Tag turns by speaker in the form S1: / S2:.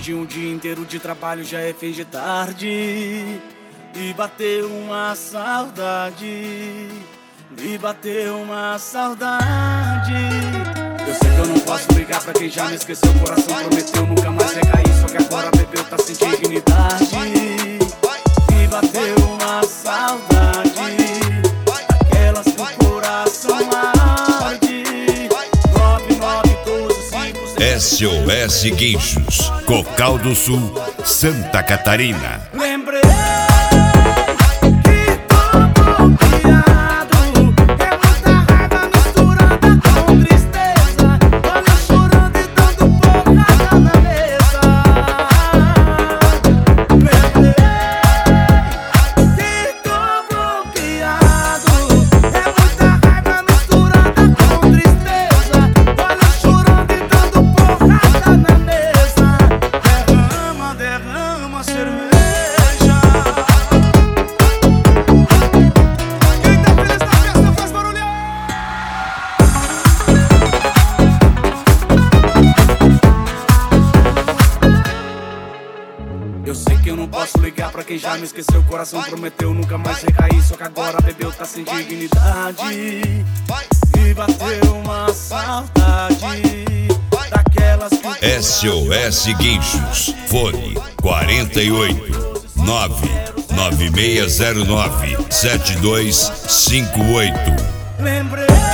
S1: de um dia inteiro de trabalho, já é fim de tarde e bateu uma saudade. Me bateu uma saudade. Eu sei que eu não posso ligar pra quem já me esqueceu. O coração prometeu nunca mais recair, só que agora bebeu, tá sem dignidade. Me bateu uma saudade, aquelas que o coração arde. 99255
S2: SOS Guinchos, Cocal do Sul, Santa Catarina.
S1: Lembrei que tô bloqueado, é muita raiva misturada com tristeza. Olha chorando e dando porrada na mesa. Lembrei que tô bloqueado, é muita raiva misturada com tristeza. Olha chorando e dando porrada na mesa. Derrama, derrama cerveja. Eu sei que eu não posso ligar pra quem já me esqueceu. O coração prometeu nunca mais recair, só que agora bebeu, tá sem dignidade. Me bateu uma saudade, daquelas que
S2: SOS Guinchos, fone 48 99609 7258.
S1: lembrei